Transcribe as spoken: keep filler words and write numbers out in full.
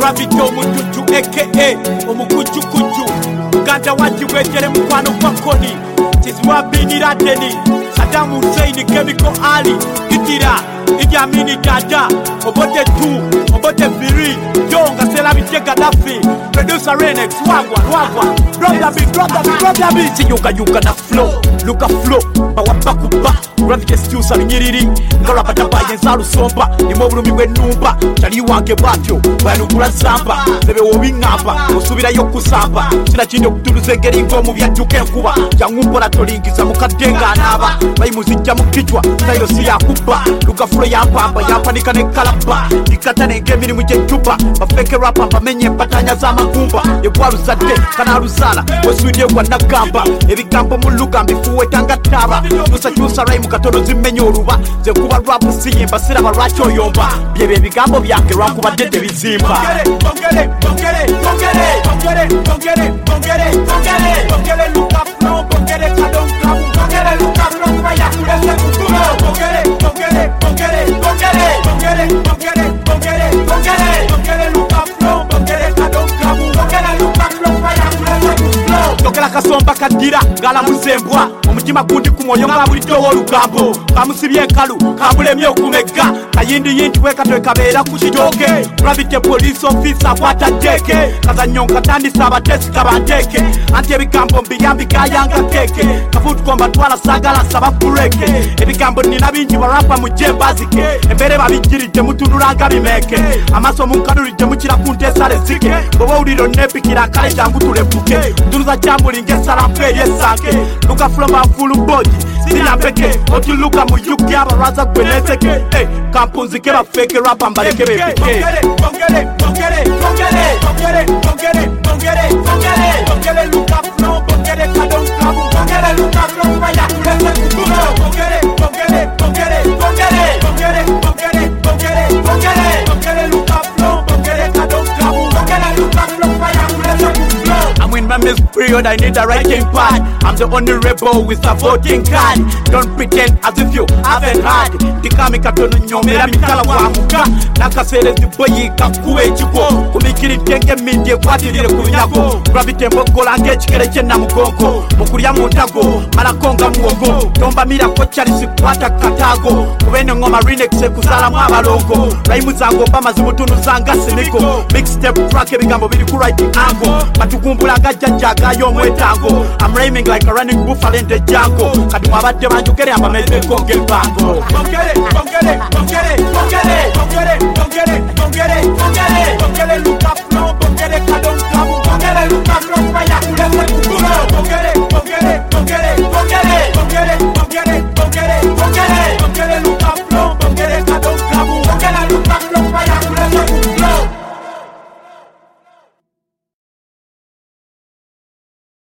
Bambito omututu aka omukujukuju Uganda wajiwejere mukwano kwa koni Chizwa Bin Laden Saddam Hussein Chemical Ali Itira Idi Amin Dada Obote two Obote Biri Yonga Selabite Gaddafi Producer Renex Wagwa Wagwa Drop the beat Drop the beat Drop the beat Yuka yuka na flow Luka flow Bawapa kuba Gravity Stusa Nyiriri Ngala Badaba Yenzaru Somba Nimobulumi we numba Chali wange batyo Banugula Zamba Sebe wobi ngamba Osubira yoku samba Sina chindo kutuluze ngeri ngomu Vyatuke nkuba Yangupo na tolingiza Mukadenga anaba Bayimuzija mukijwa Sairo siya kuba Luka flow yampamba Yampanika ne kalaba Nikatane ngemi muje chupa Bafeke rapa Bamenye patanya za magumba Yegwaru zade Kana ruzala Wesuidie wana gamba Ebi gamba muluga Mbifuwe tanga taba Nusa chusa raimu Katono zimenye oruba Ze kuba rapu siyimba Sira baracho yomba Biebe bigambo byake Rwaku badede bizimba Bongere, bongere, bongere Bongere, bongere, bongere Bongere, bongere luka flow Bongere kadon kabu Bongere luka flow Kuba yakule se kutulo Bongere, bongere, bongere Bongere, bongere, bongere Bongere, bongere, bongere luka flow Bongere kadon kabu Bongere luka flow Kuba yakule se kutulo Tokela kasomba kadira Gala muzembwa Omutima gundi kumoyo ngabuli doho lugambo Kamusibye kalu Kabulemye okumega Kayindi yinti weka twekabera kuchitoke Gravity police officer wata deke Kaza nyonka tandi saba tesi kabandeke Anti ebigambo mbiyambi kayanga keke Kafutu komba twala sagala saba kureke Ebigambo nina binji warapa mujembazike Embere babijirite mutunuranga bimeke Amaso munkadurite muchira kuntesa rezike Bobo uliro nepi kira kale jangu tulepuke Tunuza jambu lingesala mpeye sanke Luka floma fulu boji Sina peke Otiluka muyuki abaraza kweneteke Hey, kampunzi keba fake rapa mbaleke bepike Bongere, bongere, bongere, bongere Bongere, bongere, bongere, bongere Bongere luka flow, bongere kadon kabu Bongere luka flow, kubaya kulese kutulo Bongere, bongere, bongere, bongere Bongere, bongere, bongere, bongere Bongere luka flow, bongere kadon kabu Bongere luka flow, kubaya kulese kutulo I'm in my miss period, I need a writing pad I'm the only rebel with a voting card Don't pretend as if you haven't heard Dikami katono nyomera mikala wa muka Nakasele ziboyi kakuwe chiko Kumikiri tenge mindye kwati lire kunyako Gravity mbogola nge chikere chena mugongo Mukuria muntago, malakonga muogo Tomba mira kochari sikwata katago Kubene ngoma renexe kuzala mwabalongo Raimu zango bama zimutunu zanga siniko Mixtape track ebigambo bili kuraiti ango Matukumbula gajajaga yomwetango I'm rhyming like a running buffalo in the jungle Kadi mwabate manjukere amba mezbe konge bango Bongere, bongere,